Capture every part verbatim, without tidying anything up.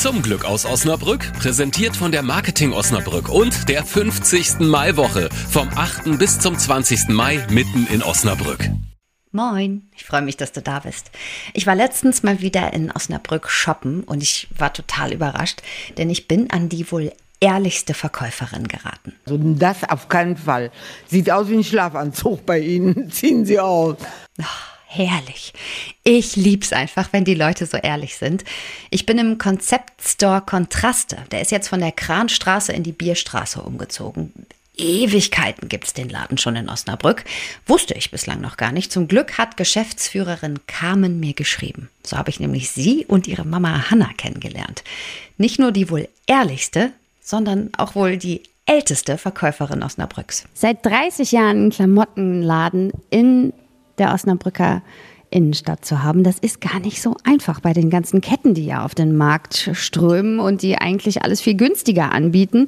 Zum Glück aus Osnabrück, präsentiert von der Marketing Osnabrück und der fünfzigsten Maiwoche vom achten bis zum zwanzigsten Mai mitten in Osnabrück. Moin, ich freue mich, dass du da bist. Ich war letztens mal wieder in Osnabrück shoppen und ich war total überrascht, denn ich bin an die wohl ehrlichste Verkäuferin geraten. Also das auf keinen Fall. Sieht aus wie ein Schlafanzug bei Ihnen. Ziehen Sie aus. Ach, herrlich. Ich lieb's einfach, wenn die Leute so ehrlich sind. Ich bin im Konzeptstore Kontraste. Der ist jetzt von der Kranstraße in die Bierstraße umgezogen. Ewigkeiten gibt's den Laden schon in Osnabrück. Wusste ich bislang noch gar nicht. Zum Glück hat Geschäftsführerin Carmen mir geschrieben. So habe ich nämlich sie und ihre Mama Hanna kennengelernt. Nicht nur die wohl ehrlichste, sondern auch wohl die älteste Verkäuferin Osnabrücks. Seit dreißig Jahren einen Klamottenladen in der Osnabrücker Innenstadt zu haben, das ist gar nicht so einfach bei den ganzen Ketten, die ja auf den Markt strömen und die eigentlich alles viel günstiger anbieten.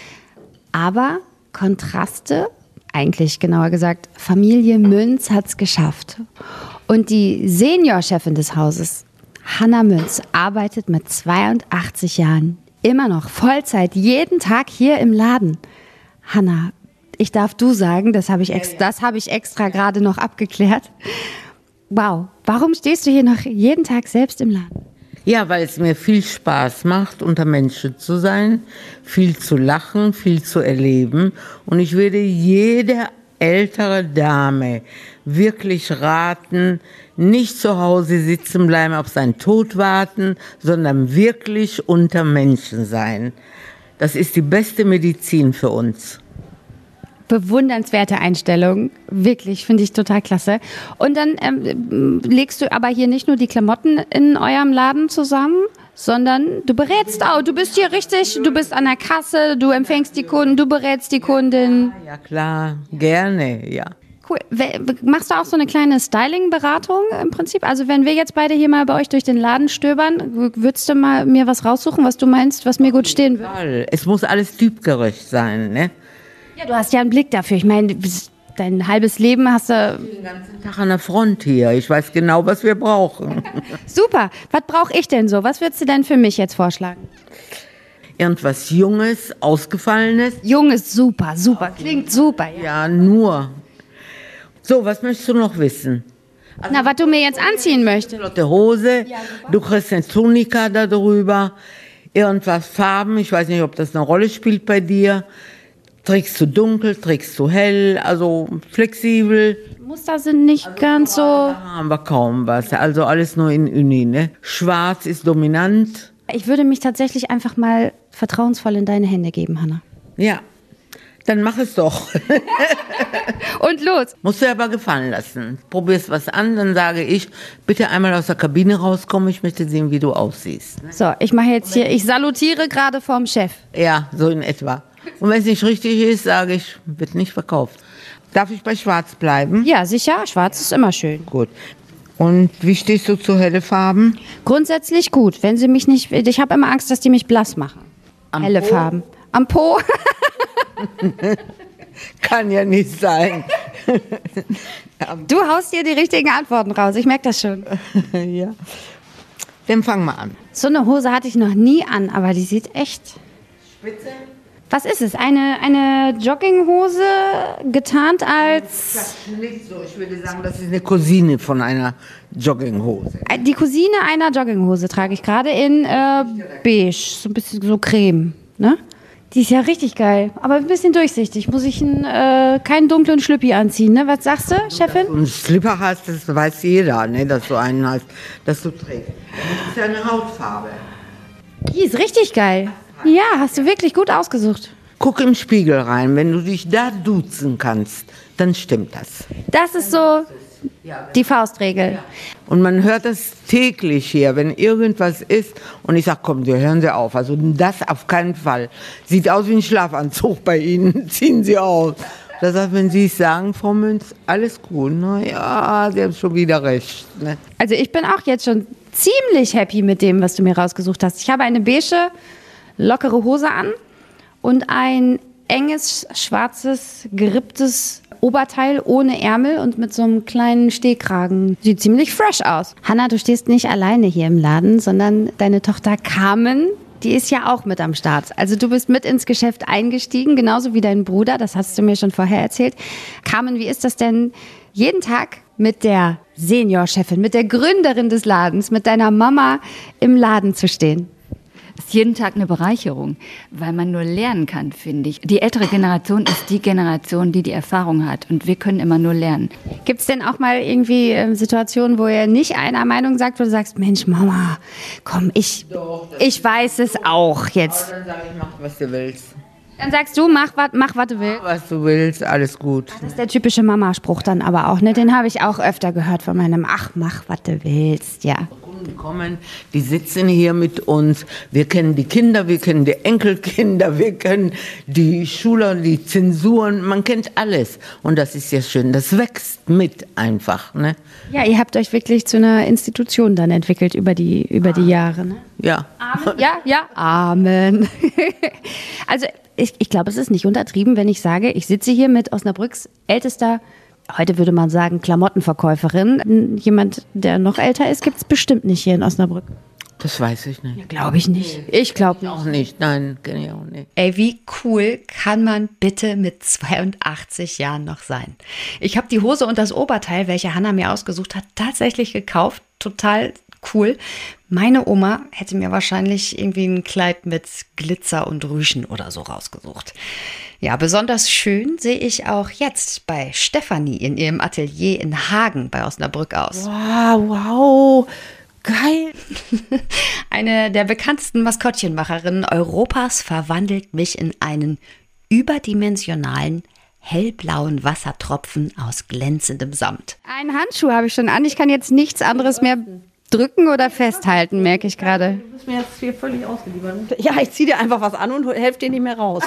Aber Kontraste, eigentlich genauer gesagt, Familie Münz hat es geschafft. Und die Seniorchefin des Hauses, Hanna Münz, arbeitet mit zweiundachtzig Jahren immer noch Vollzeit, jeden Tag hier im Laden. Hanna, ich darf du sagen, das habe ich, ex- das habe ich extra gerade noch abgeklärt. Wow, warum stehst du hier noch jeden Tag selbst im Laden? Ja, weil es mir viel Spaß macht, unter Menschen zu sein, viel zu lachen, viel zu erleben. Und ich würde jede ältere Dame wirklich raten, nicht zu Hause sitzen bleiben, auf seinen Tod warten, sondern wirklich unter Menschen sein. Das ist die beste Medizin für uns. Bewundernswerte Einstellung, wirklich, finde ich total klasse. Und dann ähm, legst du aber hier nicht nur die Klamotten in eurem Laden zusammen, sondern du berätst auch. Du bist hier richtig, du bist an der Kasse, du empfängst die Kunden, du berätst die Kundin. Ja, ja klar, gerne, ja. Cool. Machst du auch so eine kleine Styling-Beratung im Prinzip? Also wenn wir jetzt beide hier mal bei euch durch den Laden stöbern, würdest du mal mir was raussuchen, was du meinst, was mir gut stehen würde? Es muss alles typgerecht sein, ne? Ja, du hast ja einen Blick dafür. Ich meine, dein halbes Leben hast du... Den ganzen Tag an der Front hier. Ich weiß genau, was wir brauchen. Super. Was brauche ich denn so? Was würdest du denn für mich jetzt vorschlagen? Irgendwas Junges, Ausgefallenes. Jung ist super, super. Klingt super. Ja, ja nur. So, was möchtest du noch wissen? Also, na, was du mir jetzt anziehen möchtest. Flotte Hose, du kriegst eine Tunika da drüber. Irgendwas Farben, ich weiß nicht, ob das eine Rolle spielt bei dir. Trägst du dunkel, trägst du hell, also flexibel. Muster sind nicht also ganz so... Da haben wir kaum was, also alles nur in Uni, ne? Schwarz ist dominant. Ich würde mich tatsächlich einfach mal vertrauensvoll in deine Hände geben, Hanna. Ja, dann mach es doch. Und los. Musst du dir aber gefallen lassen. Probierst was an, dann sage ich, bitte einmal aus der Kabine rauskommen, ich möchte sehen, wie du aussiehst. So, ich mache jetzt hier, ich salutiere gerade vorm Chef. Ja, so in etwa. Und wenn es nicht richtig ist, sage ich, wird nicht verkauft. Darf ich bei Schwarz bleiben? Ja, sicher. Schwarz ist immer schön. Gut. Und wie stehst du zu helle Farben? Grundsätzlich gut. Wenn sie mich nicht... Ich habe immer Angst, dass die mich blass machen. Am helle Po? Farben. Am Po? Kann ja nicht sein. Du haust hier die richtigen Antworten raus. Ich merke das schon. Ja. Dann fang mal an. So eine Hose hatte ich noch nie an, aber die sieht echt... Spitze? Was ist es? Eine, eine Jogginghose getarnt als... Das ist nicht so. Ich würde sagen, das ist eine Cousine von einer Jogginghose. Die Cousine einer Jogginghose trage ich gerade in äh, beige, so ein bisschen so creme, ne? Die ist ja richtig geil, aber ein bisschen durchsichtig. Muss ich einen, äh, keinen dunklen Schlüppi anziehen, ne? Was sagst du, Chefin? Dass du einen Slipper hast, das weiß jeder, ne? Dass du einen hast, dass du trägst. Das ist ja eine Hautfarbe. Die ist richtig geil. Ja, hast du wirklich gut ausgesucht. Guck im Spiegel rein, wenn du dich da duzen kannst, dann stimmt das. Das ist so die Faustregel. Und man hört das täglich hier, wenn irgendwas ist. Und ich sage, komm, hören Sie auf. Also das auf keinen Fall. Sieht aus wie ein Schlafanzug bei Ihnen. Ziehen Sie aus. Das heißt, wenn Sie es sagen, Frau Münz, alles gut. Na ja, Sie haben schon wieder recht. Ne? Also ich bin auch jetzt schon ziemlich happy mit dem, was du mir rausgesucht hast. Ich habe eine beige, lockere Hose an und ein enges, schwarzes, geripptes Oberteil ohne Ärmel und mit so einem kleinen Stehkragen. Sieht ziemlich fresh aus. Hanna, du stehst nicht alleine hier im Laden, sondern deine Tochter Carmen die ist ja auch mit am Start. Also du bist mit ins Geschäft eingestiegen, genauso wie dein Bruder, das hast du mir schon vorher erzählt. Carmen, wie ist das denn, jeden Tag mit der Seniorchefin, mit der Gründerin des Ladens, mit deiner Mama im Laden zu stehen? Ist jeden Tag eine Bereicherung, weil man nur lernen kann, finde ich. Die ältere Generation ist die Generation, die die Erfahrung hat und wir können immer nur lernen. Gibt es denn auch mal irgendwie äh, Situationen, wo ihr nicht einer Meinung sagt, wo du sagst, Mensch Mama, komm, ich, ich weiß es auch jetzt. Dann sag ich, mach, was du willst. Dann sagst du, mach, wat, mach was du willst. Mach, was du willst, alles gut. Das ist der typische Mama-Spruch dann aber auch, ne? Den habe ich auch öfter gehört von meinem, ach, mach, was du willst, ja. Kunden kommen, die sitzen hier mit uns. Wir kennen die Kinder, wir kennen die Enkelkinder, wir kennen die Schüler, die Zensuren. Man kennt alles. Und das ist ja schön. Das wächst mit einfach, ne? Ja, ihr habt euch wirklich zu einer Institution dann entwickelt über die, über die Jahre, ne? Ja. Amen. Ja, ja, Amen. Also ich, ich glaube, es ist nicht untertrieben, wenn ich sage, ich sitze hier mit Osnabrücks ältester, heute würde man sagen, Klamottenverkäuferin. Jemand, der noch älter ist, gibt es bestimmt nicht hier in Osnabrück. Das weiß ich nicht. Ja, glaube ich nicht. Ich glaube Auch nicht, nein, kenne ich auch nicht. Ey, wie cool kann man bitte mit zweiundachtzig Jahren noch sein? Ich habe die Hose und das Oberteil, welche Hannah mir ausgesucht hat, tatsächlich gekauft. Total cool. Meine Oma hätte mir wahrscheinlich irgendwie ein Kleid mit Glitzer und Rüschen oder so rausgesucht. Ja, besonders schön sehe ich auch jetzt bei Stefanie in ihrem Atelier in Hagen bei Osnabrück aus. Wow, wow, geil. Eine der bekanntesten Maskottchenmacherinnen Europas verwandelt mich in einen überdimensionalen hellblauen Wassertropfen aus glänzendem Samt. Einen Handschuh habe ich schon an. Ich kann jetzt nichts anderes mehr drücken oder festhalten, merke ich gerade. Du bist mir jetzt hier völlig ausgeliefert. Ja, ich ziehe dir einfach was an und helfe dir nicht mehr raus.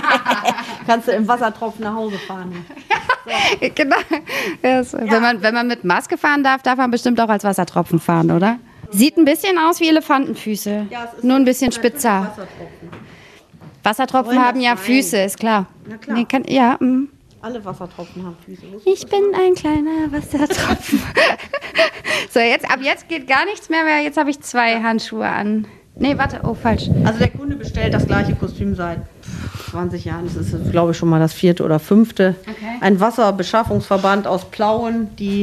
Kannst du im Wassertropfen nach Hause fahren. So. Genau. Yes. Ja. Wenn man, wenn man mit Maske fahren darf, darf man bestimmt auch als Wassertropfen fahren, oder? Sieht ein bisschen aus wie Elefantenfüße. Ja, es ist nur ein bisschen spitzer. Wassertropfen, Wassertropfen haben ja Füße, ist klar. Na klar. Nee, kann, ja, mh. Alle Wassertropfen haben Füße. Ich bin ein kleiner Wassertropfen. So, jetzt, ab jetzt geht gar nichts mehr, weil jetzt habe ich zwei Handschuhe an. Nee, warte, oh, falsch. Also der Kunde bestellt das gleiche Kostüm seit zwanzig Jahren. Das ist, glaube ich, schon mal das vierte oder fünfte. Okay. Ein Wasserbeschaffungsverband aus Plauen, die,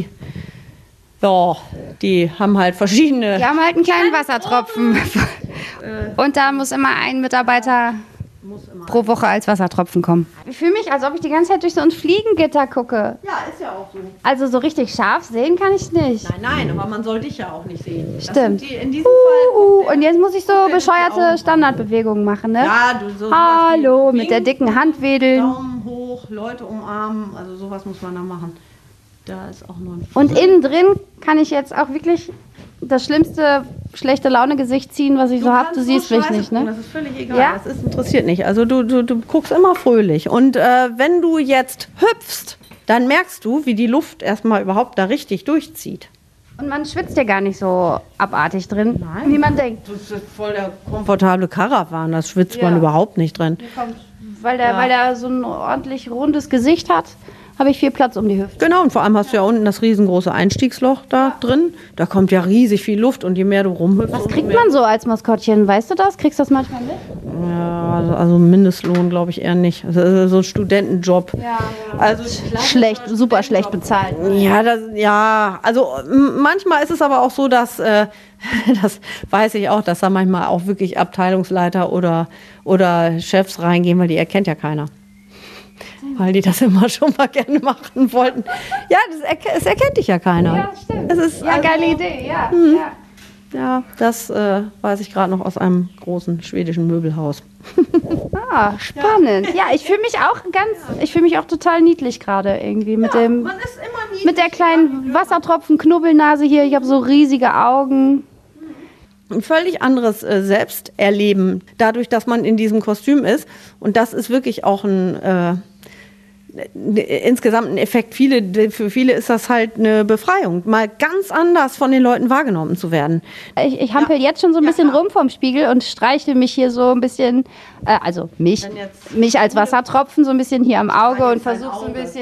ja, die haben halt verschiedene... Die haben halt einen kleinen Wassertropfen. Und da muss immer ein Mitarbeiter pro Woche als Wassertropfen kommen. Ich fühle mich, als ob ich die ganze Zeit durch so ein Fliegengitter gucke. Ja, ist ja auch so. Also so richtig scharf sehen kann ich nicht. Nein, nein, aber man soll dich ja auch nicht sehen. Das Stimmt. sind die, in diesem Uh, Fall und jetzt muss ich so bescheuerte Standardbewegungen machen, ne? Ja, du so Hallo, mit der dicken Hand wedeln. Daumen hoch, Leute umarmen, also sowas muss man da machen. Da ist auch nur ein Und innen drin kann ich jetzt auch wirklich das schlimmste schlechte Laune-Gesicht ziehen, was ich so habe. Du siehst mich nicht, ne? Das ist völlig egal. Ja? Das ist, interessiert nicht. Also du, du, du guckst immer fröhlich. Und äh, wenn du jetzt hüpfst, dann merkst du, wie die Luft erstmal überhaupt da richtig durchzieht. Und man schwitzt ja gar nicht so abartig drin, Nein. wie man denkt. Das ist voll der komfortable Karawan. Das schwitzt Ja. man überhaupt nicht drin. Weil der, Ja. weil der so ein ordentlich rundes Gesicht hat, habe ich viel Platz um die Hüfte. Genau, und vor allem hast du ja unten das riesengroße Einstiegsloch da drin. Da kommt ja riesig viel Luft und je mehr du rumhüpfst... Was umso kriegt mehr- man so als Maskottchen? Weißt du das? Kriegst du das manchmal mit? Ja, also, also Mindestlohn glaube ich eher nicht. Also so ein Studentenjob. Ja, Also schlecht, super schlecht bezahlt. Ja, das, ja, also m- manchmal ist es aber auch so, dass, äh, das weiß ich auch, dass da manchmal auch wirklich Abteilungsleiter oder, oder Chefs reingehen, weil die erkennt ja keiner. Weil die das immer schon mal gerne machen wollten. Ja, das erke- es erkennt dich ja keiner. Ja, stimmt. Es ist Ja, also, geile Idee, ja. Mhm. ja. Ja, das äh, weiß ich gerade noch aus einem großen schwedischen Möbelhaus. Ah, spannend. Ja, ich fühle mich auch ganz, ich fühle mich auch total niedlich gerade irgendwie mit dem, ist immer nie mit der kleinen Wassertropfen-Knubbelnase hier. Ich habe so riesige Augen. ein völlig anderes äh, Selbsterleben, dadurch, dass man in diesem Kostüm ist. Und das ist wirklich auch ein äh, n- insgesamt ein Effekt. Viele, für viele ist das halt eine Befreiung, mal ganz anders von den Leuten wahrgenommen zu werden. Ich, ich hampel jetzt schon so ein bisschen rum vom Spiegel und streiche mich hier so ein bisschen, äh, also mich, Wenn jetzt- mich als Wassertropfen so ein bisschen hier am Auge und versuche so ein bisschen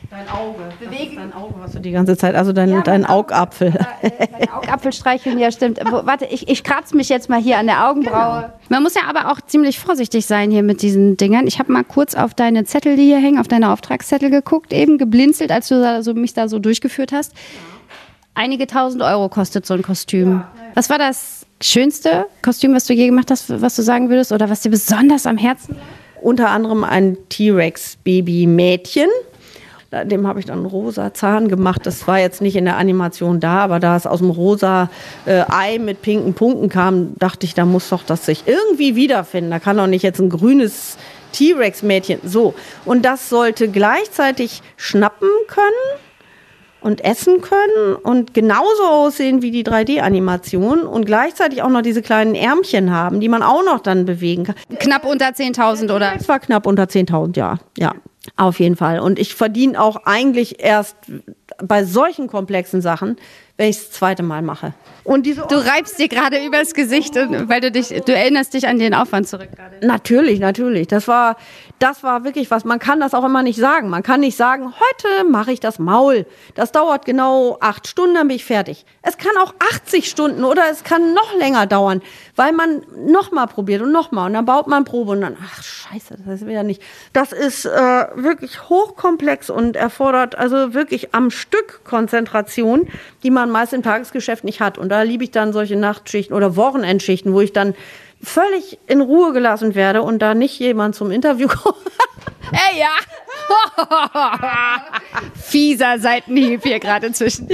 Dein Auge. Bewegen. Dein Auge, was du die ganze Zeit, also dein, ja, dein Augapfel. Dein Augapfel streicheln, ja stimmt. Warte, ich, ich kratze mich jetzt mal hier an der Augenbraue. Genau. Man muss ja aber auch ziemlich vorsichtig sein hier mit diesen Dingern. Ich habe mal kurz auf deine Zettel, die hier hängen, auf deine Auftragszettel geguckt, eben geblinzelt, als du da so, mich da so durchgeführt hast. Ja. Einige tausend Euro kostet so ein Kostüm. Ja. Was war das schönste Kostüm, was du je gemacht hast, was du sagen würdest, oder was dir besonders am Herzen lag? Unter anderem ein T-Rex-Baby-Mädchen. Dem habe ich dann einen rosa Zahn gemacht. Das war jetzt nicht in der Animation da, aber da es aus dem rosa äh, Ei mit pinken Punkten kam, dachte ich, da muss doch das sich irgendwie wiederfinden. Da kann doch nicht jetzt ein grünes T-Rex-Mädchen. So, und das sollte gleichzeitig schnappen können und essen können und genauso aussehen wie die drei D-Animation und gleichzeitig auch noch diese kleinen Ärmchen haben, die man auch noch dann bewegen kann. Knapp unter zehntausend, oder? Es war knapp unter zehntausend, ja. Ja. Auf jeden Fall. Und ich verdiene auch eigentlich erst bei solchen komplexen Sachen, wenn ich es das zweite Mal mache. Und diese du reibst dir gerade übers Gesicht, weil du dich, du erinnerst dich an den Aufwand zurück gerade. Natürlich, natürlich. Das war, das war wirklich was. Man kann das auch immer nicht sagen. Man kann nicht sagen, heute mache ich das Maul. Das dauert genau acht Stunden, dann bin ich fertig. Es kann auch achtzig Stunden oder es kann noch länger dauern, weil man nochmal probiert und nochmal. Und dann baut man Probe und dann, ach scheiße, das ist wieder nicht. Das ist äh, wirklich hochkomplex und erfordert also wirklich am Stück Konzentration, die man meist im Tagesgeschäft nicht hat. Und da liebe ich dann solche Nachtschichten oder Wochenendschichten, wo ich dann völlig in Ruhe gelassen werde und da nicht jemand zum Interview kommt. Hey, ja! Fieser Seitenhieb hier gerade zwischen.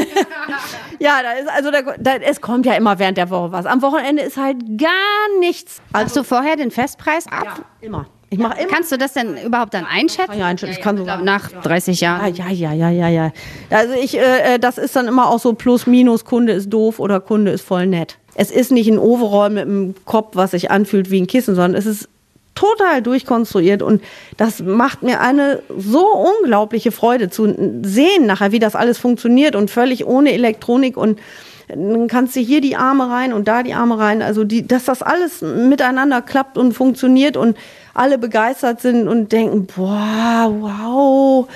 Ja, da ist, also da, da, es kommt ja immer während der Woche was. Am Wochenende ist halt gar nichts. Also, Hast du vorher den Festpreis ab? Ja, immer. Ich mach immer. Kannst du das denn überhaupt dann einschätzen? Ja, einschätzen. Ja, ja, kann ich glaub, nach dreißig Jahren. Ja, ja, ja, ja, ja. Also ich, äh, das ist dann immer auch so plus minus, Kunde ist doof oder Kunde ist voll nett. Es ist nicht ein Overall mit einem Kopf, was sich anfühlt wie ein Kissen, sondern es ist total durchkonstruiert und das macht mir eine so unglaubliche Freude zu sehen nachher, wie das alles funktioniert und völlig ohne Elektronik und dann kannst du hier die Arme rein und da die Arme rein, also die, dass das alles miteinander klappt und funktioniert und alle begeistert sind und denken, boah, wow,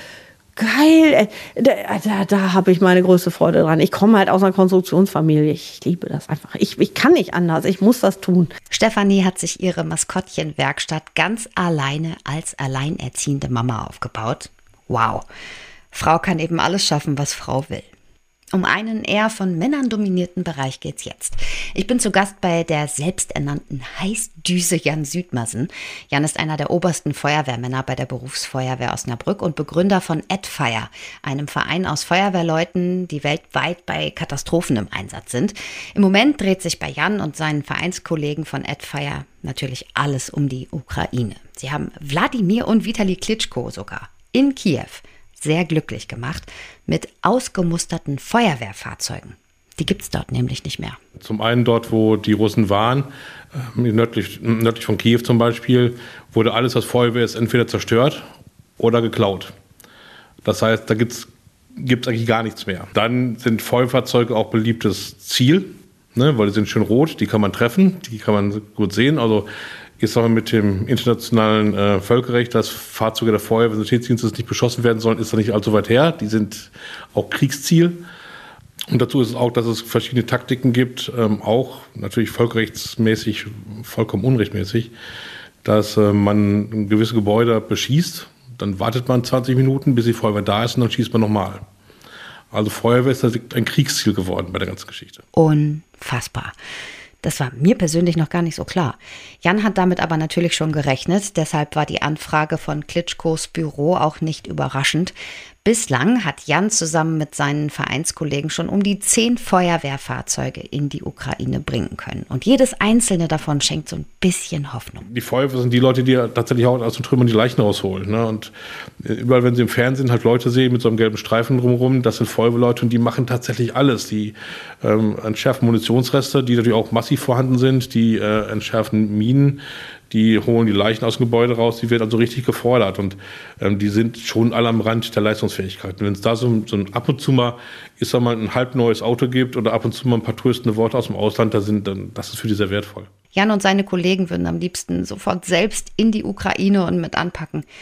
geil, da, da, da habe ich meine größte Freude dran. Ich komme halt aus einer Konstruktionsfamilie, ich liebe das einfach. Ich, ich kann nicht anders, ich muss das tun. Stefanie hat sich ihre Maskottchenwerkstatt ganz alleine als alleinerziehende Mama aufgebaut. Wow, Frau kann eben alles schaffen, was Frau will. Um einen eher von Männern dominierten Bereich geht's jetzt. Ich bin zu Gast bei der selbsternannten Heißdüse Jan Südmasen. Jan ist einer der obersten Feuerwehrmänner bei der Berufsfeuerwehr Osnabrück und Begründer von AdFire, einem Verein aus Feuerwehrleuten, die weltweit bei Katastrophen im Einsatz sind. Im Moment dreht sich bei Jan und seinen Vereinskollegen von AdFire natürlich alles um die Ukraine. Sie haben Wladimir und Vitali Klitschko sogar in Kiew sehr glücklich gemacht mit ausgemusterten Feuerwehrfahrzeugen. Die gibt es dort nämlich nicht mehr. Zum einen dort, wo die Russen waren, nördlich, nördlich von Kiew zum Beispiel, wurde alles, was Feuerwehr ist, entweder zerstört oder geklaut. Das heißt, da gibt es eigentlich gar nichts mehr. Dann sind Feuerfahrzeuge auch beliebtes Ziel, ne, weil die sind schön rot, die kann man treffen, die kann man gut sehen. Also ist auch mit dem internationalen äh, Völkerrecht, dass Fahrzeuge der Feuerwehr- und Sanitätsdienstes nicht beschossen werden sollen, ist da nicht allzu weit her. Die sind auch Kriegsziel. Und dazu ist es auch, dass es verschiedene Taktiken gibt, ähm, auch natürlich völkerrechtsmäßig, vollkommen unrechtmäßig, dass äh, man gewisse Gebäude beschießt, dann wartet man zwanzig Minuten, bis die Feuerwehr da ist und dann schießt man nochmal. Also Feuerwehr ist ein Kriegsziel geworden bei der ganzen Geschichte. Unfassbar. Das war mir persönlich noch gar nicht so klar. Jan hat damit aber natürlich schon gerechnet, deshalb war die Anfrage von Klitschkos Büro auch nicht überraschend. Bislang hat Jan zusammen mit seinen Vereinskollegen schon um die zehn Feuerwehrfahrzeuge in die Ukraine bringen können. Und jedes einzelne davon schenkt so ein bisschen Hoffnung. Die Feuerwehr sind die Leute, die tatsächlich auch aus den Trümmern die Leichen rausholen. Ne? Und überall, wenn sie im Fernsehen halt Leute sehen mit so einem gelben Streifen drumherum, das sind Feuerwehrleute und die machen tatsächlich alles. Die ähm, entschärfen Munitionsreste, die natürlich auch massiv vorhanden sind, die äh, entschärfen Minen, die holen die Leichen aus dem Gebäude raus, die werden also richtig gefordert und ähm, die sind schon alle am Rand der Leistungsfähigkeit. Und wenn es da so, so ein ab und zu mal, ist da mal ein halb neues Auto gibt oder ab und zu mal ein paar tröstende Worte aus dem Ausland, da sind, dann, das ist für die sehr wertvoll. Jan und seine Kollegen würden am liebsten sofort selbst in die Ukraine und mit anpacken.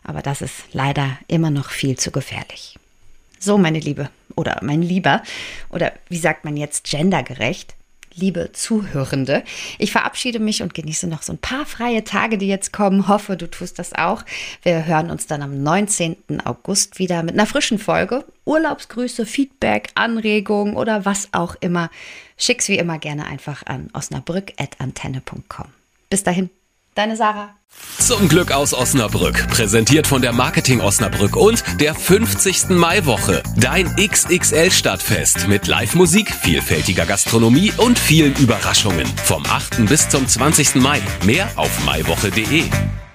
aber das ist leider immer noch viel zu gefährlich. So, meine Liebe oder mein Lieber, oder wie sagt man jetzt gendergerecht, liebe Zuhörende, ich verabschiede mich und genieße noch so ein paar freie Tage, die jetzt kommen. Hoffe, du tust das auch. Wir hören uns dann am neunzehnten August wieder mit einer frischen Folge. Urlaubsgrüße, Feedback, Anregungen oder was auch immer. Schick's wie immer gerne einfach an osnabrück at antenne punkt com. Bis dahin, deine Sarah. Zum Glück aus Osnabrück, präsentiert von der Marketing Osnabrück und der fünfzigsten Maiwoche. Dein X X L-Stadtfest mit Live-Musik, vielfältiger Gastronomie und vielen Überraschungen. Vom achten bis zum zwanzigsten Mai. Mehr auf maiwoche punkt de.